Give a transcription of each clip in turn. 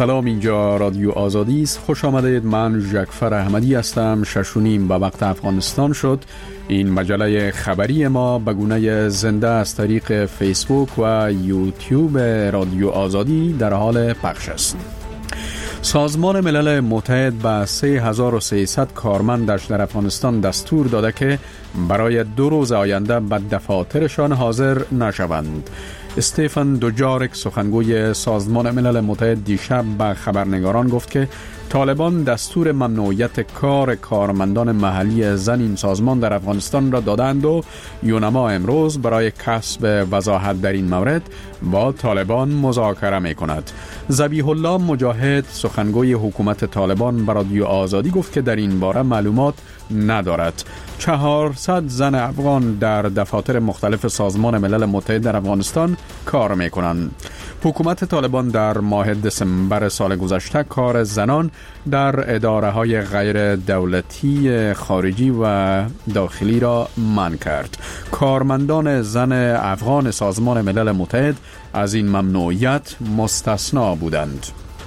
سلام، اینجا رادیو آزادی است. خوش آمدید. من جعفر احمدی هستم. 6:30 به وقت افغانستان شد. این مجله خبری ما به گونه زنده از طریق فیسبوک و یوتیوب رادیو آزادی در حال پخش است. سازمان ملل متحد به 3300 کارمندش در افغانستان دستور داده که برای 2 روز آینده به دفاترشان حاضر نشوند. استیفن دوجارک، سخنگوی سازمان ملل متحد، دیشب به خبرنگاران گفت که طالبان دستور ممنوعیت کار کارمندان محلی زن این سازمان در افغانستان را دادند و یونما امروز برای کسب وضاحت در این مورد با طالبان مذاکره می کند. ذبیح الله مجاهد، سخنگوی حکومت طالبان، به رادیو آزادی گفت که در این باره معلومات ندارد. 400 زن افغان در دفاتر مختلف سازمان ملل متحد در افغانستان کار می کنند. حکومت طالبان در ماه دسامبر سال گذشته کار زنان در اداره های غیر دولتی خارجی و داخلی را منع کرد. کارمندان زن افغان سازمان ملل متحد از این ممنوعیت مستثنا بودند.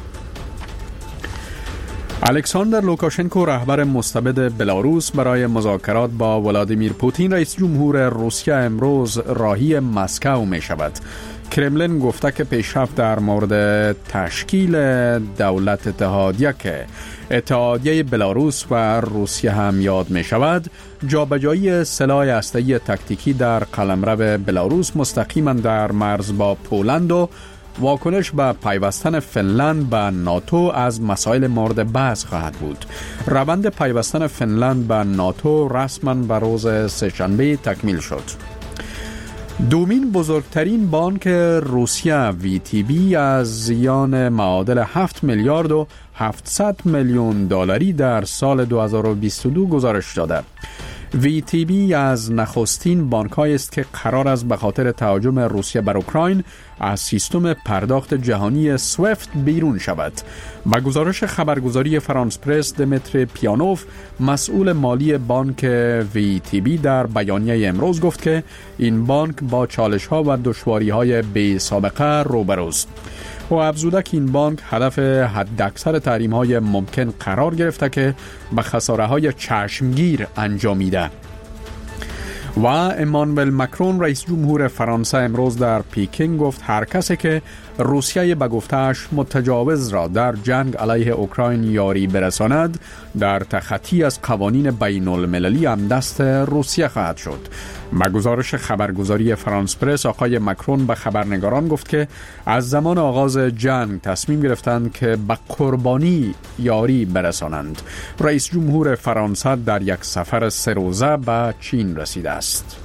الکساندر لوکاشنکو، رهبر مستبد بلاروس، برای مذاکرات با ولادیمیر پوتین رئیس جمهور روسیه امروز راهی مسکو می شود. کرملین گفته که پیشرفت در مورد تشکیل دولت اتحادیه که اتحادیه بلاروس و روسیه هم یاد می شود، جابجایی سلاح هسته‌ای تاکتیکی در قلمرو بلاروس مستقیما در مرز با پولند و واکنش به پیوستن فنلند به ناتو از مسائل مورد بحث خواهد بود. روند پیوستن فنلند به ناتو رسما به روز سه‌شنبه تکمیل شد. دومین بزرگترین بانک روسیه VTB از زیان معادل 7 میلیارد و 700 میلیون دلاری در سال 2022 گزارش داده. VTB از نخستین بانک‌هایی است که قرار است به خاطر تهاجم روسیه بر اوکراین از سیستم پرداخت جهانی سویفت بیرون شود. با گزارش خبرگزاری فرانس پرس، دمیتری پیانوف، مسئول مالی بانک VTB، در بیانیه امروز گفت که این بانک با چالش‌ها و دشواری‌های بی سابقه روبروست. و افزوده که این بانک هدف حداکثر تحریم‌های ممکن قرار گرفته که به خساره‌های چشمگیر انجامیده. و امانوئل مکرون، رئیس جمهور فرانسه، امروز در پکین گفت هر کسی که روسیه به گفته‌اش متجاوز را در جنگ علیه اوکراین یاری برساند در تخطی از قوانین بین المللی هم دست روسیه خواهد شد. با گزارش خبرگزاری فرانس پرس، آقای مکرون به خبرنگاران گفت که از زمان آغاز جنگ تصمیم گرفتند که به قربانی یاری برسانند. رئیس جمهور فرانسه در یک سفر 3 روزه به چین رسیده است.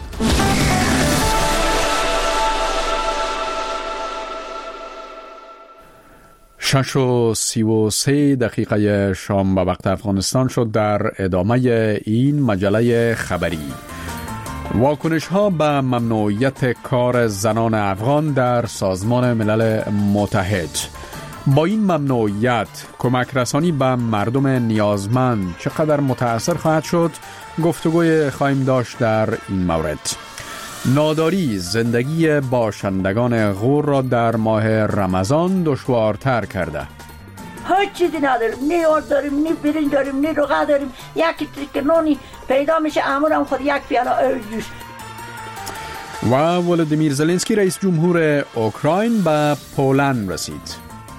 شش و 33 دقیقه شام به وقت افغانستان شد. در ادامه این مجله خبری، واکنش ها به ممنوعیت کار زنان افغان در سازمان ملل متحد. با این ممنوعیت کمک رسانی به مردم نیازمند چقدر متأثر خواهد شد؟ گفتگوی خواهیم داشت در این مورد. ناداری زندگی باشندگان غور را در ماه رمضان دشوارتر کرده. هیچ چیزی نداریم، نه آرد داریم، نه برنج داریم، نه روغه داریم. یکی تریک نونی پیدا میشه، امورم خود یک پیاله جوش. و ولادیمیر زلنسکی، رئیس جمهور اوکراین، به پولند رسید.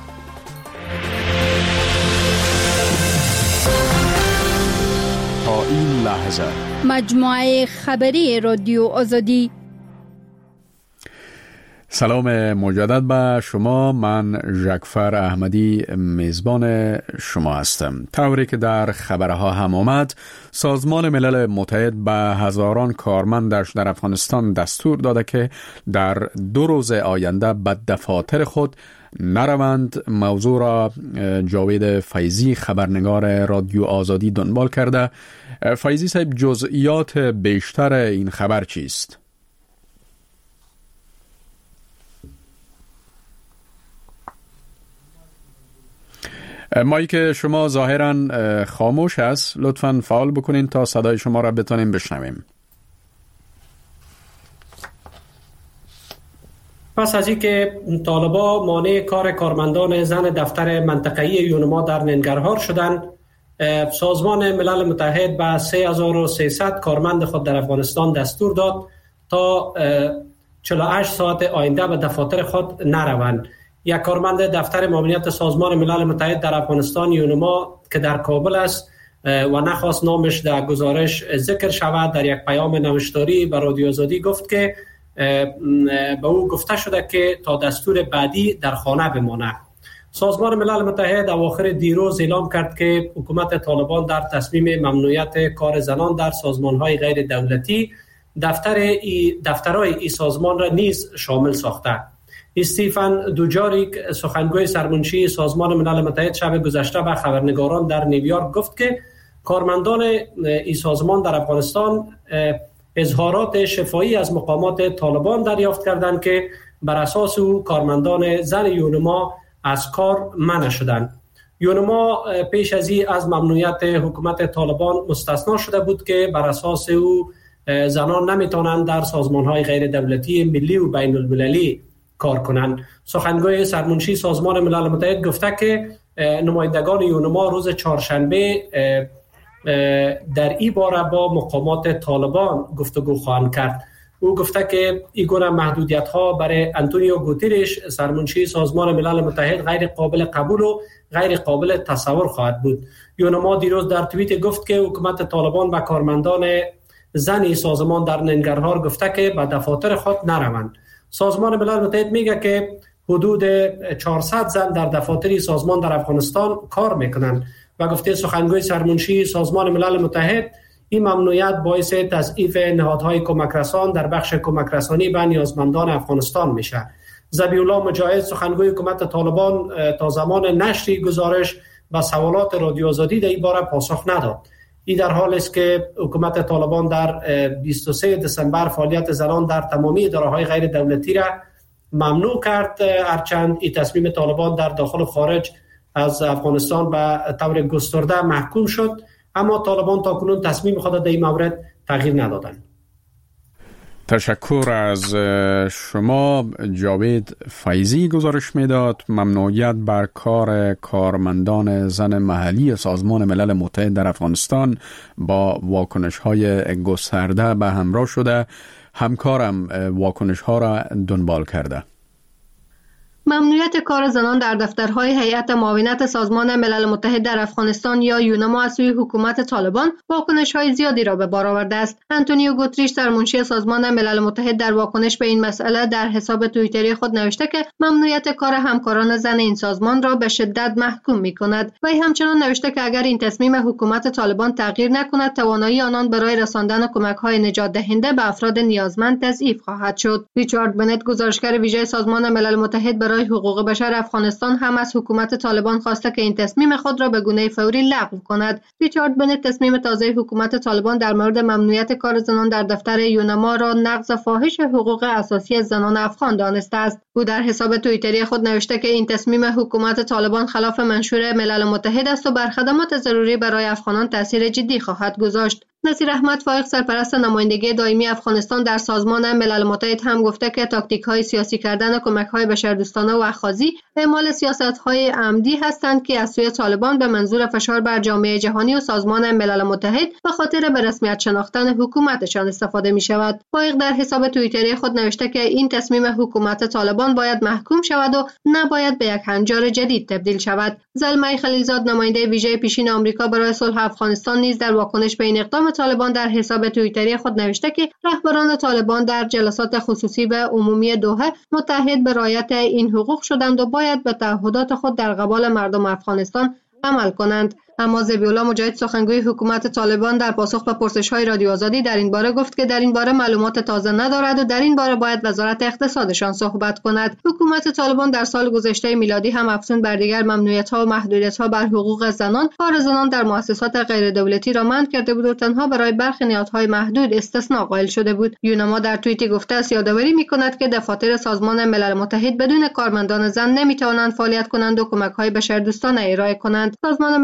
تا این لحظه مجموعه خبری رادیو آزادی. سلام مجدد به شما. من جعفر احمدی میزبان شما هستم. طوری که در خبرها هم آمد، سازمان ملل متحد به هزاران کارمندش در افغانستان دستور داده که در 2 روز آینده به دفاتر خود نروند. موضوع را جاوید فیضی، خبرنگار رادیو آزادی، دنبال کرده. فیضی صاحب، جزئیات بیشتر این خبر چیست؟ مایک شما ظاهراً خاموش است. لطفاً فعال بکنین تا صدای شما را بتونیم بشنویم. پس از اینکه طالبان مانع کار کارمندان زن دفتر منطقه‌ای یونما در ننگرهار شدند، سازمان ملل متحد به 3300 کارمند خود در افغانستان دستور داد تا 48 ساعت آینده به دفاتر خود نروند. یک کارمند دفتر معاونیت سازمان ملل متحد در افغانستان یونما که در کابل است و نخواست نامش در گزارش ذکر شود، در یک پیام نوشتاری به رادیو آزادی گفت که به او گفته شده که تا دستور بعدی در خانه بمانه. سازمان ملل متحد اواخر دیروز اعلام کرد که حکومت طالبان در تصمیم ممنوعیت کار زنان در سازمان‌های غیر دولتی دفترهای این سازمان را نیز شامل ساخته. استیفن دوجاریک سخنگوی سرمنشی سازمان ملل متحد شب گذشته به خبرنگاران در نیویورک گفت که کارمندان این سازمان در افغانستان اظهارات شفاهی از مقامات طالبان دریافت کردند که بر اساس او کارمندان زن یونما از کار منع شدند. یونما پیش از این از ممنوعیت حکومت طالبان مستثنا شده بود که بر اساس او زنان نمیتونند در سازمان‌های غیر دولتی ملی و بین المللی کار کنند. سخنگوی سرمنشی سازمان ملل متحد گفته که نمایندگان یونما روز چهارشنبه در این باره با مقامات طالبان گفتگو خواهند کرد. او گفته که این گونه محدودیت‌ها برای آنتونیو گوتریش سرمنشی سازمان ملل متحد غیر قابل قبول و غیر قابل تصور خواهد بود. یونما دیروز در توییت گفت که حکومت طالبان به کارمندان زن سازمان در ننگرهار گفته که به دفاتر خود نروند. سازمان ملل متحد میگه که حدود 400 زن در دفاتر سازمان در افغانستان کار میکنند و گفته سخنگوی سرمنشی سازمان ملل متحد این ممنوعیت باعث تضعیف نهادهای کمک رسان در بخش کمک رسانی به نیازمندان افغانستان میشه. ذبیح الله مجاهد سخنگوی حکومت طالبان تا زمان نشر گزارش به سوالات رادیو آزادی در این باره پاسخ نداد. این در حال است که حکومت طالبان در 23 دسامبر فعالیت زنان در تمامی اداره‌های غیر دولتی را ممنوع کرد، هرچند این تصمیم طالبان در داخل و خارج از افغانستان به طور گسترده محکوم شد، اما طالبان تاکنون تصمیم خود در این مورد تغییر ندادند. تشکر از شما. جاوید فیضی گزارش میداد. ممنوعیت بر کار کارمندان زن محلی سازمان ملل متحد در افغانستان با واکنش‌های گسترده به همراه شده. همکارم واکنش‌ها را دنبال کرده. ممنوعیت کار زنان در دفترهای هیئت معاونت سازمان ملل متحد در افغانستان یا یونما از سوی حکومت طالبان واکنش‌های زیادی را به بار آورده است. آنتونیو گوتریش سرمنشی سازمان ملل متحد در واکنش به این مسئله در حساب توییتری خود نوشته که ممنوعیت کار همکاران زن این سازمان را به شدت محکوم می‌کند. و همچنان نوشته که اگر این تصمیم حکومت طالبان تغییر نکند، توانایی آنان برای رساندن کمک‌های نجات دهنده به افراد نیازمند تضعیف خواهد شد. ریچارد بنت گزارشگر ویژه سازمان ملل متحد برای حقوق بشر افغانستان هم از حکومت طالبان خواسته که این تصمیم خود را به گونه فوری لغو کند. ریچارد بنت تصمیم تازه حکومت طالبان در مورد ممنوعیت کار زنان در دفتر یونما را نقض فاحش حقوق اساسی زنان افغان دانسته است. او در حساب توییتری خود نوشته که این تصمیم حکومت طالبان خلاف منشور ملل متحد است و بر خدمات ضروری برای افغانان تاثیر جدی خواهد گذاشت. نصیر احمد فائق سرپرست نمایندگی دائمی افغانستان در سازمان ملل متحد هم گفته که تاکتیک‌های سیاسی کردن کمک‌های بشردوستانه و اخاذی اعمال سیاست‌های عمدی هستند که از سوی طالبان به منظور فشار بر جامعه جهانی و سازمان ملل متحد به خاطر به رسمیت شناختن حکومتشان استفاده می‌شود. فائق در حساب توییتری خود نوشته که این تصمیم حکومت طالبان باید محکوم شود و نباید به یک هنجار جدید تبدیل شود. زلمه خلیلزاد نماینده ویژه پیشین آمریکا برای صلح افغانستان نیز در واکنش به این اقدام طالبان در حساب توییتری خود نوشته که رهبران طالبان در جلسات خصوصی و عمومی دوحه متحد به رعایت این حقوق شدند و باید به تعهدات خود در قبال مردم افغانستان عمل کنند. اما ذبیح الله مجاهد سخنگوی حکومت طالبان در پاسخ به پرسش‌های رادیو آزادی در این باره گفت که در این باره معلومات تازه ندارد و در این باره باید وزارت اقتصادشان صحبت کند. حکومت طالبان در سال گذشته میلادی هم افزون بر دیگر ممنوعیت‌ها و محدودیت‌ها بر حقوق زنان، کار زنان در مؤسسات غیر دولتی را منع کرده بود و تنها برای برخی نهادهای محدود استثناء قائل شده بود. یونما در توییتی گفته است یادآوری می‌کند که دفاتر سازمان ملل متحد بدون کارمندان زن نمی‌توانند فعالیت کنند و کمک‌های بشردوستانه ارائه کنند. سازمان ملل متحد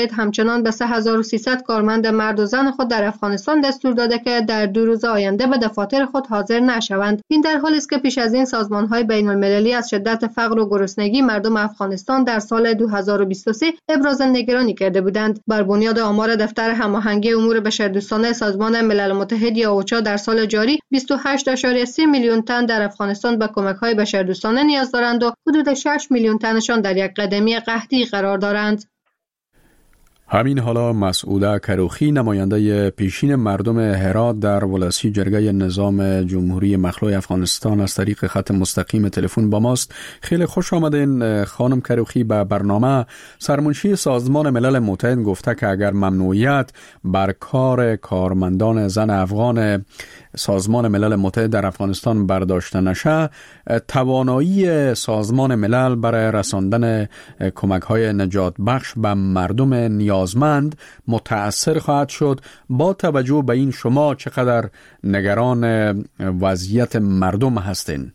متحد همچنان به 3300 کارمند مرد و زن خود در افغانستان دستور داده که در 2 روز آینده به دفاتر خود حاضر نشوند. این در حالی است که پیش از این سازمان‌های بین‌المللی از شدت فقر و گرسنگی مردم افغانستان در سال 2023 ابراز نگرانی کرده بودند. بر بنیاد آمار دفتر هماهنگی امور بشردوستانه سازمان ملل متحد یا اوچا در سال جاری 28.3 میلیون تن در افغانستان به کمک‌های بشردوستانه نیاز دارند و حدود 6 میلیون تنشان در یک قدمی قحطی قرار دارند. همین حالا مسعوده کروخی نماینده پیشین مردم هرات در ولسی جرگه نظام جمهوری مخلوع افغانستان از طریق خط مستقیم تلفن با ماست. خیلی خوش آمدین خانم کروخی به برنامه. سرمنشی سازمان ملل متحد گفته که اگر ممنوعیت بر کار کارمندان زن افغان سازمان ملل متحد در افغانستان برداشته نشه، توانایی سازمان ملل برای رساندن کمک‌های نجات بخش به مردم نیازمند متأثر خواهد شد. با توجه به این شما چقدر نگران وضعیت مردم هستین؟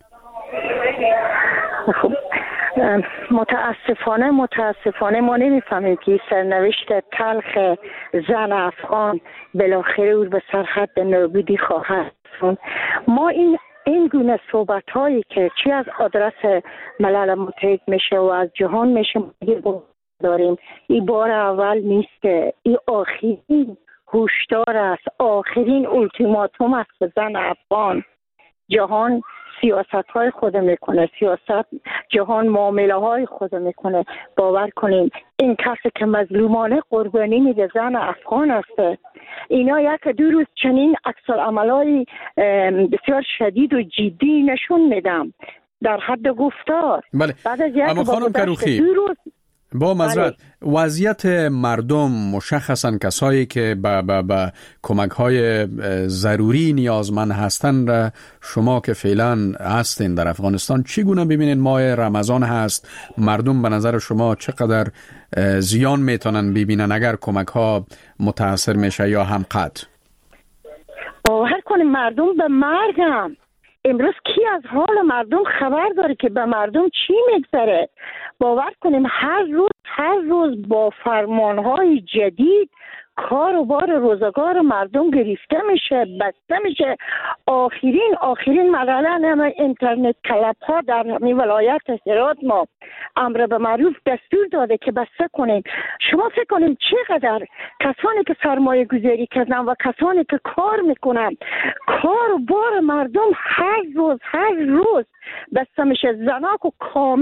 متاسفانه ما نمیفهمیم که سرنوشت تلخ زن افغان بالاخره او به سرحد نابودی خواهد رسوند. ما این گونه صحبت هایی که چی از آدرس ملل متحد میشه و از جهان میشه داریم، این بار اول نیست، این آخرین هشدار است، آخرین اولتیماتوم است به زن افغان. جهان سیاست های خود میکنه، جهان معامله های خود میکنه. باور کنیم این کسی که مظلومانه قربانی میده زن افغان است. اینا 1-2 روز چنین عکس العملای بسیار شدید و جدی نشون میدم در حد گفتار. بله. اما خانم کروخی با معذرت وضعیت مردم مشخصا کسایی که به کمک‌های ضروری نیازمند هستند را شما که فعلا هستین در افغانستان چگونه ببینید؟ ماه رمضان هست، مردم به نظر شما چقدر زیان میتونن ببینن اگر کمک‌ها متاثر میشه یا هم قطع؟ باور کنیم مردم به مرگم. امروز کی از حال مردم خبر داره که به مردم چی میگذره؟ باور کنیم هر روز با فرمانهای جدید کار و بار روزگار مردم گرفته میشه، بسته میشه. آخرین مرحله اینترنت کلاب ها در همین ولایت هرات ما امر به معروف دستور داده که بسته کنیم. شما فکر کنیم چقدر کسانی که سرمایه گذاری کردن و کسانی که کار میکنن، کار و بار مردم هر روز بسته میشه. زنها که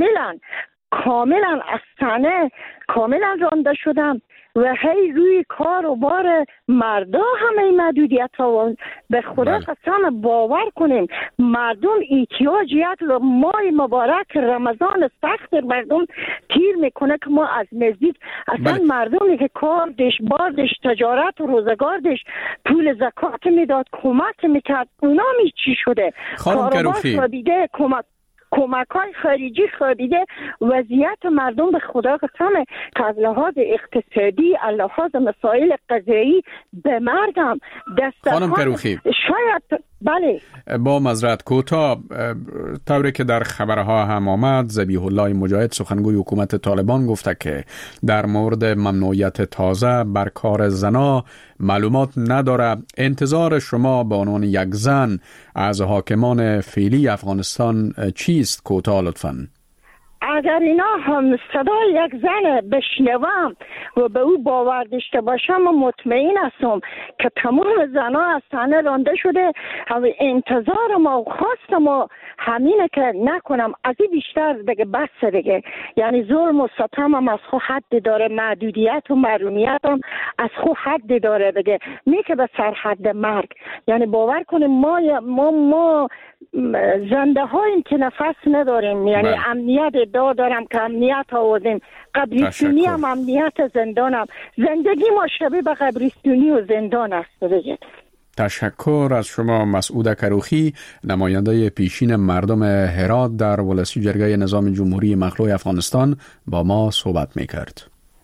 کاملا از تنه کاملا رانده شدن و هی روی کار و بار مردا همه محدودیت ها. به خدا قسم باور کنیم مردم احتیاج یک ماه مبارک رمضان سخت مردم تیر میکنه که ما از نزدیک اصلا مردمی که کار داشت، بار داشت، تجارت و روزگار داشت، پول زکات میداد، کمک میکرد، اونا چی شده؟ کاروبار خوابیده، کمک‌های خارجی خوابیده. وضعیت مردم به خدا قسمه که از لحاظ اقتصادی، از لحاظ مسائل غذایی به مردم خانم کروخی شاید بله با معذرت کوتاه، طوری که در خبرها هم آمد، ذبیح الله مجاهد سخنگوی حکومت طالبان گفته که در مورد ممنوعیت تازه بر کار زنا معلومات نداره. انتظار شما به عنوان یک زن از حاکمان فعلی افغانستان چیست؟ کوتاه لطفاً. اگر اینا هم صدای یک زن بشنوم و به او باور داشته باشم و مطمئن هستم که تمام زنها از صحنه رانده شده. انتظار ما و خواست ما همینه که نکنم از این بیشتر دیگه بس دیگه. یعنی ظلم و ستم هم از خود حد داره، محدودیت و محرومیت هم از خود حد داره دیگه، نه که به سرحد مرگ. یعنی باور کنیم ما زنده هاییم که نفس نداریم. یعنی امنیت ادعا دارم که امنیت آوردیم، قبرستونی هم امنیت زندانم. زندگی ما شبیه به قبرستونی و زندان است دیگه. تشکر از شما مسعوده کروخی، نماینده پیشین مردم هرات در ولسی جرگه نظام جمهوری مخلوع افغانستان با ما صحبت میکرد.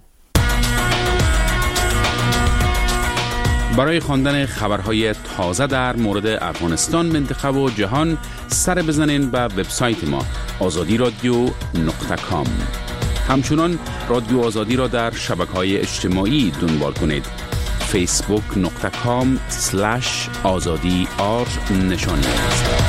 برای خواندن خبرهای تازه در مورد افغانستان، منطقه و جهان سر بزنین به وبسایت ما azadiradyo.com. همچنان رادیو آزادی را در شبکه‌های اجتماعی دنبال کنید. facebook.com/azadi_r نشانی است.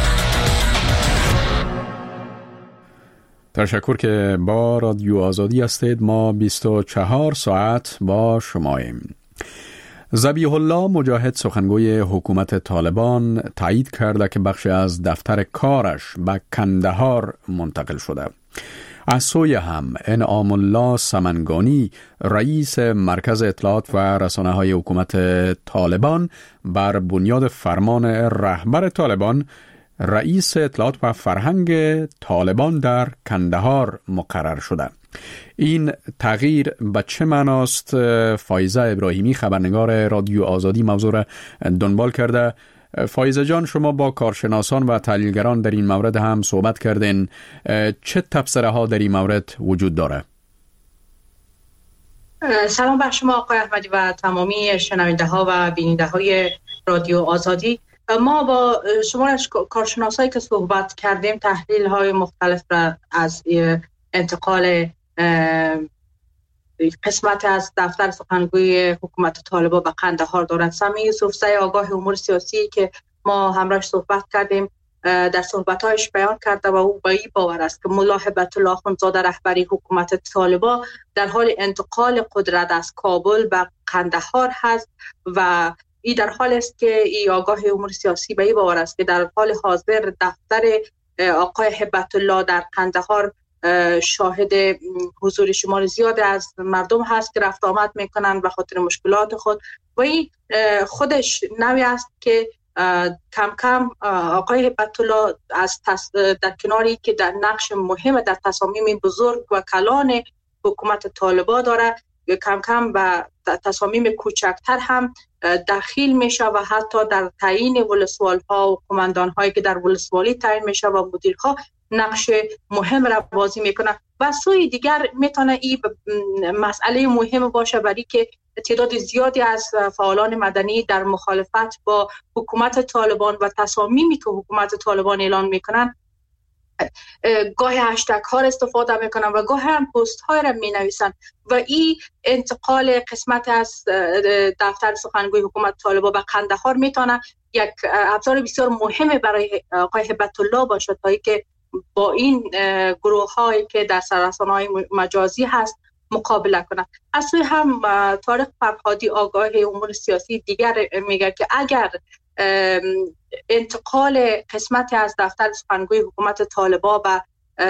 تشکر که با رادیو آزادی هستید. ما 24 ساعت با شماییم. ذبیح الله مجاهد سخنگوی حکومت طالبان تایید کرده که بخشی از دفتر کارش به کندهار منتقل شده. از سوی هم انعام الله سمنگانی رئیس مرکز اطلاعات و رسانه‌های حکومت طالبان بر بنیاد فرمان رهبر طالبان رئیس اطلاعات و فرهنگ طالبان در کندهار مقرر شده. این تغییر به چه معناست؟ فایزه ابراهیمی خبرنگار رادیو آزادی موضوع را دنبال کرده. فایزه جان، شما با کارشناسان و تحلیلگران در این مورد هم صحبت کردین. چه تبصره ها در این مورد وجود داره؟ سلام بر شما آقای احمدی و تمامی شنونده ها و بیننده های رادیو آزادی. ما با شما کارشناسایی که صحبت کردیم تحلیل های مختلف را از انتقال قسمت از دفتر سخنگوی حکومت طالبان به قندهار دارد. سمیع یوسفزی آگاه امور سیاسی که ما همراهش صحبت کردیم در صحبت‌هایش بیان کرده و او به این باور است که ملا هبت الله اخوندزاده رهبری حکومت طالبان در حال انتقال قدرت از کابل به قندهار هست و این در حال است که این آگاه امور سیاسی به این باور است که در حال حاضر دفتر آقای هبت الله در قندهار شاهد حضور شمار زیاد از مردم هست که رفت آمد میکنن به خاطر مشکلات خود و این خودش نوعی است که کم کم آقای هبت الله در کناری که در نقش مهم در تصامیم بزرگ و کلان حکومت طالبان داره کم کم به تصامیم کوچکتر هم دخیل میشه و حتی در تعیین ولسوال‌ها و قماندان‌هایی که در ولسوالی تعیین میشه و مدیرها نقش مهم را بازی میکنه و سوی دیگر میتونه این مسئله مهم باشه برای که تعداد زیادی از فعالان مدنی در مخالفت با حکومت طالبان و تصامیمی که حکومت طالبان اعلان میکنن گاهی هشتگ ها استفاده میکنن و گاهی هم پست های را مینویسن و این انتقال قسمت از دفتر سخنگوی حکومت طالبان به قندهار میتونه یک ابزار بسیار مهم برای آقای هبت الله باشه تا اینکه با این گروه هایی که در رسانه‌های مجازی هست مقابله کنند. از سوی هم طارق فرهادی آگاه امور سیاسی دیگر میگه که اگر انتقال قسمتی از دفتر سخنگوی حکومت طالبان به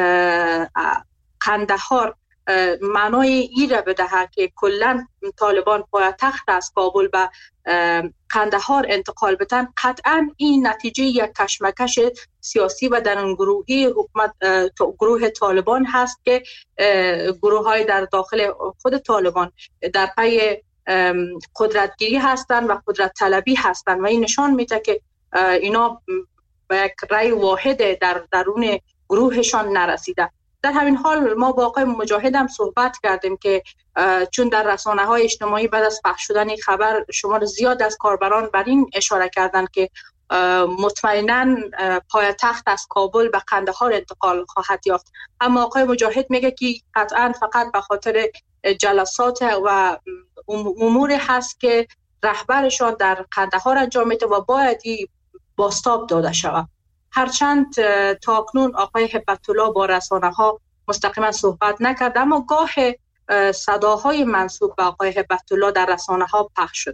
قندهار معنای این را بدهد که کلا طالبان پایتخت از کابل به قندهار انتقال بدن، قطعا این نتیجه یک کشمکش سیاسی و درون گروهی حکومت گروه طالبان هست که گروه های در داخل خود طالبان در پی قدرتگیری هستند و قدرت طلبی هستند و این نشان میده که اینا به یک رأی واحد در درون گروهشان نرسیده. در همین حال ما با آقای مجاهد هم صحبت کردیم که چون در رسانه‌های اجتماعی بعد از پخش شدن این خبر شمار زیاد از کاربران بر این اشاره کردند که مطمئناً پایتخت از کابل به قندهار انتقال خواهد یافت، اما آقای مجاهد میگه که قطعاً فقط به خاطر جلسات و امور هست که رهبرشان در قندهار انجام میده و باید بازتاب داده شود. هرچند تا اکنون آقای هبت الله با رسانه‌ها مستقیما صحبت نکرد، اما گاه صداهای منسوب به آقای هبت الله در رسانه‌ها پخش شد.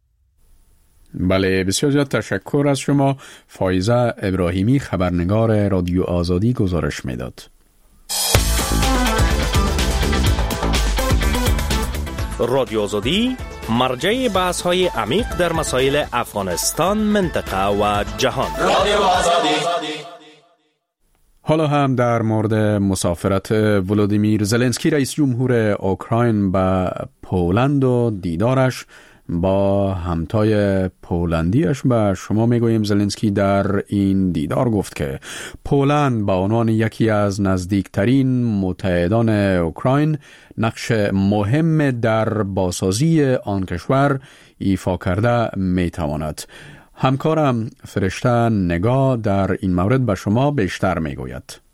بله، بسیار زیاد تشکر از شما. فایزه ابراهیمی خبرنگار رادیو آزادی گزارش میداد. رادیو آزادی مرجع بحث‌های عمیق در مسائل افغانستان، منطقه و جهان. رادیو آزادی. حالا هم در مورد مسافرت ولودیمیر زلنسکی رئیس جمهور اوکراین به پولند و دیدارش با همتای پولندیش به شما میگوییم. زلنسکی در این دیدار گفت که پولند به عنوان یکی از نزدیکترین متحدان اوکراین نقش مهم در بازسازی آن کشور ایفا کرده میتواند. همکارم فرشته نگاه در این مورد به شما بیشتر میگوید.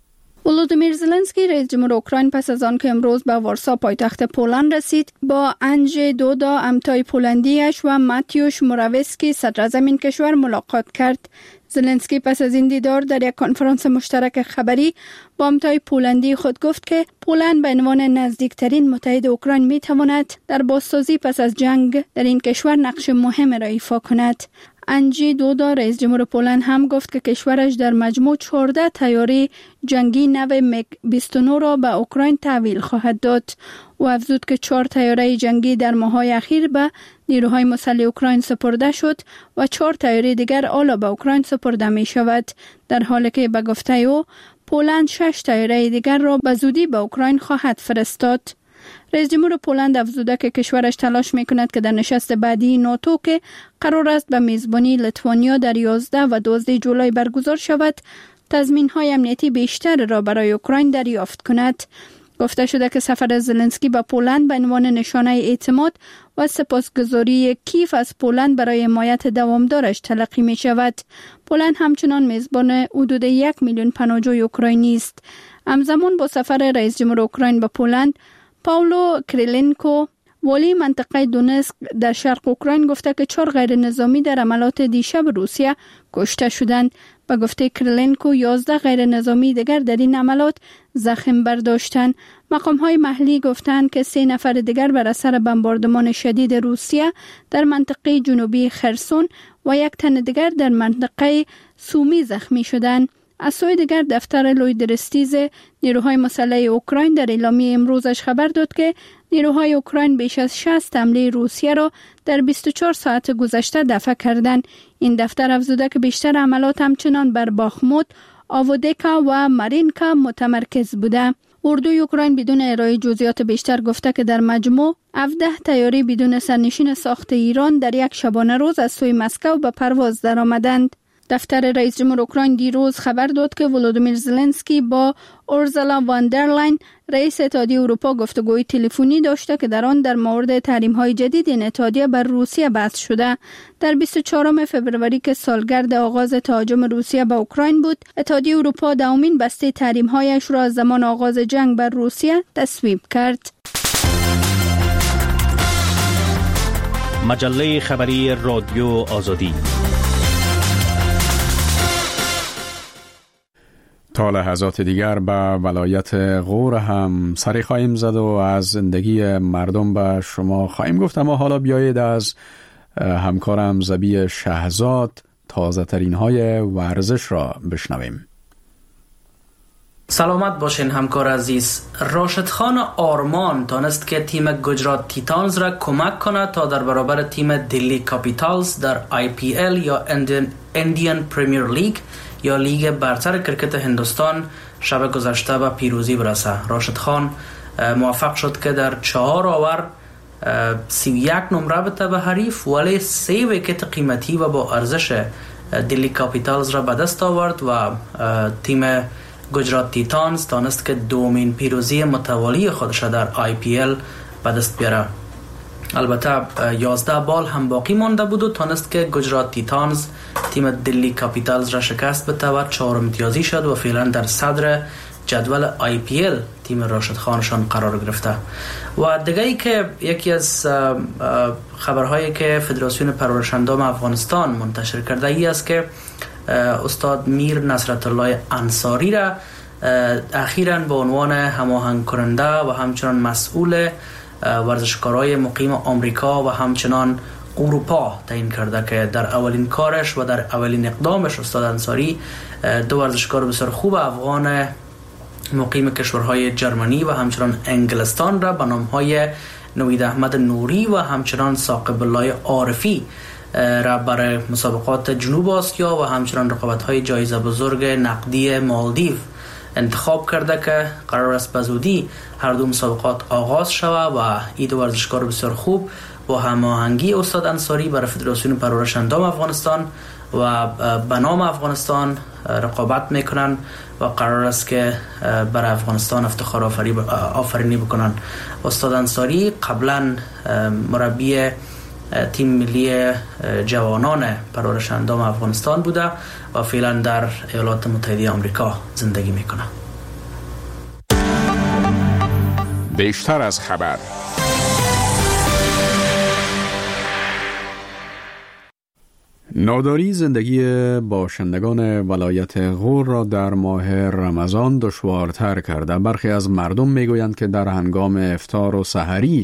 ولودیمیر زلنسکی رئیس جمهور اوکراین پس از آن که امروز به وارسا پایتخت پولند رسید با اندژی دودا همتای پولندیش و ماتیوش موراویسکی صدر زمین کشور ملاقات کرد. زلنسکی پس از این دیدار در یک کنفرانس مشترک خبری با همتای پولندی خود گفت که پولند به عنوان نزدیکترین متحد اوکراین می تواند در بازسازی پس از جنگ در این کشور نقش مهم را ایفا کند. اندژی دودا رئیس جمهور پولند هم گفت که کشورش در مجموع 14 طیاره جنگی نو میگ 29 را به اوکراین تحویل خواهد داد. او افزود که 4 طیاره جنگی در ماه‌های اخیر به نیروهای مسلح اوکراین سپرده شد و 4 طیاره دیگر حالا به اوکراین سپرده می شود، در حالی که به گفته او پولند 6 طیاره دیگر را به زودی به اوکراین خواهد فرستاد. رئیس جمهور پولند افزوده که کشورش تلاش میکند که در نشست بعدی ناتو که قرار است به میزبانی لیتوانیا در 11 و 12 جولای برگزار شود، تضمین‌های امنیتی بیشتر را برای اوکراین دریافت کند. گفته شده که سفر زلنسکی به پولند به عنوان نشانه اعتماد و سپاسگزاری کیف از پولند برای حمایت دوامدارش تلقی می شود. پولند همچنان میزبان حدود 1 میلیون پناهجوی اوکراینی است. همزمان با سفر رئیس جمهور اوکراین به پولند، پاولو کریلنکو والی منطقه دونسک در شرق اوکراین گفته که 4 غیر نظامی در عملات دیشب روسیه کشته شدند. به گفته کریلنکو 11 غیر نظامی دیگر در این عملات زخم برداشتند. مقام‌های محلی گفتند که 3 نفر دیگر بر اثر بمباردمان شدید روسیه در منطقه جنوبی خرسون و 1 تن دیگر در منطقه سومی زخمی شدند. از سوی دیگر دفتر لویدرستیز نیروهای مسلح اوکراین در اعلامیه امروزش خبر داد که نیروهای اوکراین بیش از 60 حمله روسیه را در 24 ساعت گذشته دفع کردند. این دفتر افزوده که بیشتر عملات همچنان بر باخموت، آودیکا و مارینکا متمرکز بوده. اردوی اوکراین بدون ارائه جزئیات بیشتر گفته که در مجموع 17 طیاره بدون سرنشین ساخت ایران در یک شبانه روز از سوی مسکو به پرواز درآمدند. دفتر رئیس جمهور اوکراین دیروز خبر داد که ولودیمیر زلنسکی با اورزولا واندرلاین رئیس اتحادیه اروپا گفتگوی تلفنی داشته که در آن در مورد تحریم‌های جدید این اتحادیه بر روسیه بحث شده. در 24 فوریه که سالگرد آغاز تهاجم روسیه به اوکراین بود، اتحادیه اروپا دومین بسته تحریم‌هایش را از زمان آغاز جنگ بر روسیه تصویب کرد. مجله خبری رادیو آزادی. تا لحظات دیگر به ولایت غور هم سری خواهیم زد و از زندگی مردم به شما خواهیم گفت، اما حالا بیایید از همکارم زبی شهزاد تازه ترین های ورزش را بشنویم. سلامت باشین همکار عزیز. راشد خان آرمان تانست که تیم گجرات تیتانز را کمک کند تا در برابر تیم دلی کاپیتالز در IPL یا اندیان پریمیر لیگ یا لیگ برتر کرکت هندوستان شب گذشته به پیروزی برسه. راشد خان موفق شد که در 4 آور 31 نمره بده به حریف، ولی 3 ویکت قیمتی و با ارزش دلی کاپیتالز را به دست آورد و تیم گجرات تیتانز تانست که دومین پیروزی متوالی خودش در IPL به دست بیاره. البته 11 بال هم باقی مانده بود و تانست که گجرات تیتانز تیم دلی کاپیتالز را شکست بده و 4 امتیازی شد و فعلا در صدر جدول IPL تیم راشد خانشان قرار گرفته. و دیگه ای که یکی از خبرهایی که فدراسیون پرورش‌اندام افغانستان منتشر کرده ای است که استاد میر نصرت الله انصاری را اخیراً به عنوان هماهنگ کننده و همچنان مسئول ورزشکارای مقیم آمریکا و همچنان اروپا تعیین کرده که در اولین کارش و در اولین اقدامش استاد انصاری 2 ورزشکار بسیار خوب افغان مقیم کشورهای جرمنی و همچنان انگلستان را به نامهای نوید احمد نوری و همچنان ثاقب الله عارفی را برای مسابقات جنوب آسیا و همچنان رقابت‌های جایزه بزرگ نقدی مالدیو انتخاب کرده که قرار است به زودی هر 2 مسابقات آغاز شود و این 2 ورزشکار بسیار خوب با هماهنگی استاد انصاری برای فدراسیون پرورش‌اندام افغانستان و به نام افغانستان رقابت میکنن و قرار است که برای افغانستان افتخار آفرینی بکنن. استاد انصاری قبلا مربی تیم ملی جوانان پرورش‌اندام افغانستان بوده و فعلا در ایالات متحده آمریکا زندگی میکنه. بیشتر از خبر. ناداری زندگی باشندگان ولایت غور را در ماه رمضان دشوارتر کرده. برخی از مردم میگویند که در هنگام افطار و سحری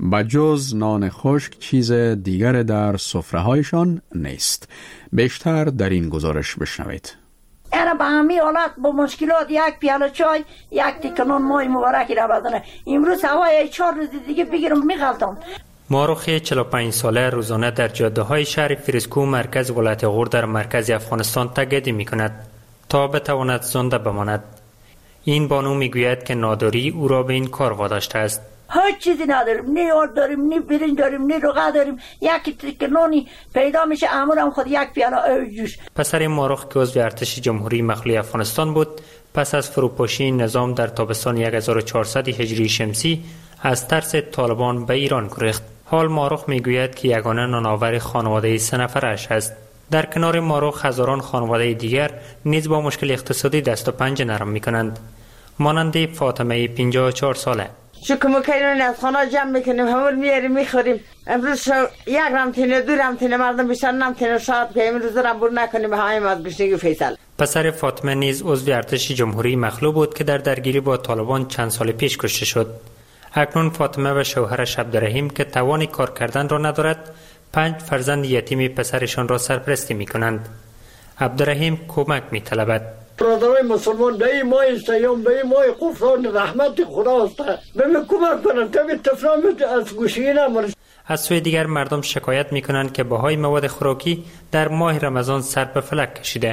بجز نان خشک چیز دیگر در سفره‌هایشان نیست. بیشتر در این گزارش بشنوید. اینا به همین حالت با مشکلات یک پیاله چای یک تکه نان مای مبارکی را بدنه. امروز هوای 4 روز دیگه بگیرم میغلطم. ماروخ 45 ساله روزانه در جاده های شهر فریسکو مرکز ولایت غور در مرکز افغانستان تگدی می کند تا بتواند زنده بماند. این بانو می گوید که ناداری او را به این کار واداشته است. هیچ چیزی نداریم، نه آرد داریم، نه برنج داریم، نه روغه داریم. یک تکه نانی پیدا میشه، امورم خود یک پیاله جوش. پسر ماروخ که عضو ارتش جمهوری مخلوع افغانستان بود، پس از فروپاشی نظام در تابستان 1400 هجری شمسی از ترس طالبان به ایران گریخت. حال ماروخ میگوید که یگانه نانآور خانواده 3 نفرش است. در کنار ماروخ هزاران خانواده دیگر نیز با مشکل اقتصادی دست و پنجه نرم میکنند. مانند فاطمه 54 ساله. شکم کنون از خانه جمع میکنیم، همون میاریم میخوریم. امروز یک رمتینه دو رمتینه مردم بیشتر نمتینه شاید که امروز رم بر نکنیم همه از گشنگی فیصل. پسر فاطمه نیز عضو ارتش جمهوری مخلوع بود که در درگیری با طالبان چند سال پیش کشته شد. اکنون فاطمه و شوهرش عبدالرحیم که توان کار کردن را ندارد 5 فرزند یتیم پسرشان را سرپرستی می کنند. عبدالرحیم کمک می طلبد. برادرای مسلمان به این ماه سیام به این ماه غفران رحمت خداست، به من کمک کنند تا به تفرام از گوشی نمارد. از سوی دیگر مردم شکایت می کنند که بهای مواد خوراکی در ماه رمضان سر به فلک کشیده.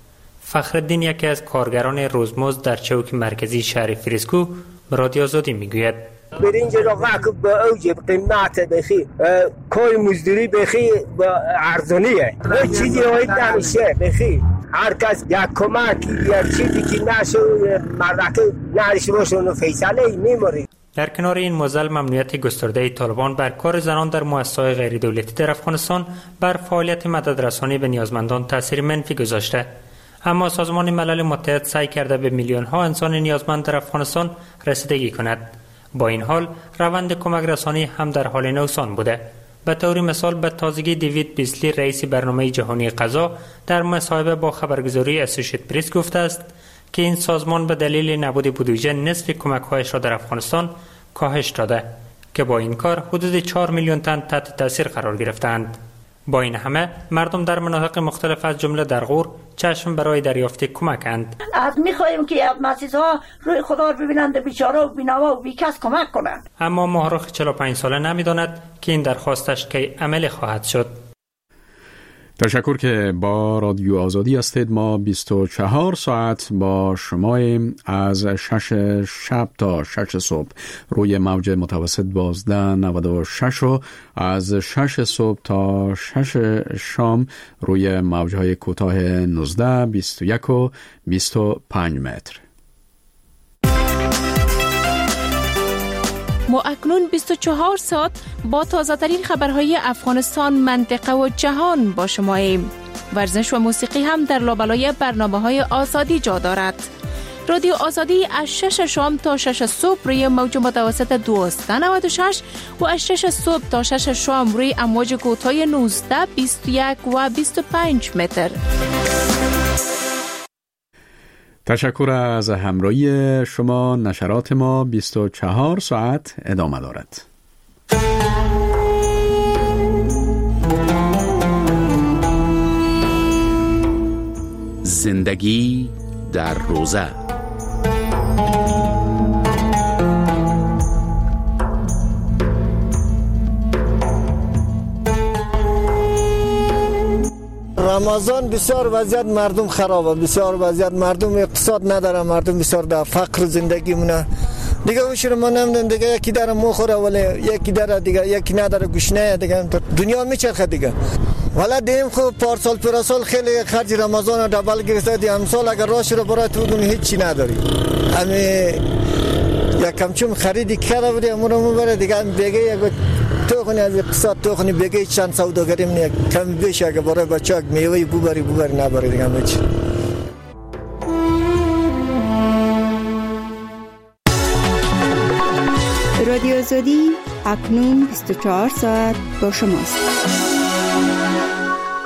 فخرالدین یکی از کارگران روزمزد در چوک مرکزی شهر فریسکو به رادیو آزادی می گوید برنج را وقت به اوج قیمت بخی کار مزدوری بخی ارزانیه و چیزی هایت نمیشه بخی هر کس یک کمک یک چیزی که نشو مردکه نرش باشه اونو فیصله میماری. در کنار این موزل ممنوعیت گسترده طالبان بر کار زنان در مؤسسات غیر دولتی در افغانستان بر فعالیت مددرسانی به نیازمندان تاثیر منفی گذاشته. اما سازمان ملل متحد سعی کرده به میلیون ها انسان نیازمند در افغانستان رسیدگی کند. با این حال روند کمک رسانی هم در حال نوسان بوده. به طور مثال به تازگی دیوید بیسلی رئیس برنامه جهانی غذا در مصاحبه با خبرگزاری اسوشییتد پرس گفته است که این سازمان به دلیل نبود بودجه نصف کمک‌هایش را در افغانستان کاهش داده که با این کار حدود 4 میلیون تن تحت تاثیر قرار گرفتند. با این همه مردم در مناطق مختلف از جمله در غور چشم برای دریافت کمکند. از می‌خواهیم که مؤسسه‌ها روی خدا رو ببینند، بیچاره و بی‌نوا و بیکس کمک کنند. اما ماهرخ 45 ساله نمی‌داند که این درخواستش کی عملی خواهد شد. تشکر که با رادیو آزادی هستید. ما 24 ساعت با شماییم از 6 شب تا 6 صبح روی موج متوسط 1296 و از 6 صبح تا 6 شام روی موجهای کوتاه 19 21 و 25 متر. ما اکنون 24 ساعت با تازه‌ترین خبرهای افغانستان، منطقه و جهان با شماییم. ورزش و موسیقی هم در لابلای برنامه‌های آزادی جا دارد. رادیو آزادی از 6 شام تا 6 صبح روی موج متوسط 1296 و از 6 صبح تا 6 شام روی امواج کوتاه 19 21 و 25 متر. تشکر از همراهی شما. نشرات ما 24 ساعت ادامه دارد. زندگی در روزه. رمضان بسیار وضعیت مردم خرابه، بسیار وضعیت مردم اقتصاد نداره، مردم بسیار در فقر زندگی مونه دیگه. وشور ما نمیدن دیگه، یکی داره مخوره ولی یکی داره دیگه، یکی نداره گشنه دیگه. دنیا میچرخه دیگه. ولی دیم خوب پارسال پرسال خیلی خرج رمضان دبل گرفته دی. امسال اگر راش رو برای تو دون هیچی نداری. همه یک کمچون خریدی کرده بودی امورمون بره دیگه. بگه یک تو خونی از اقتصاد تو خونی بگه چند سوداگری منی کم بیش اگه برای بچه میوه ببری نبری دیگه هیچ. رادیو آزادی اکنون 24 ساعت با شماست.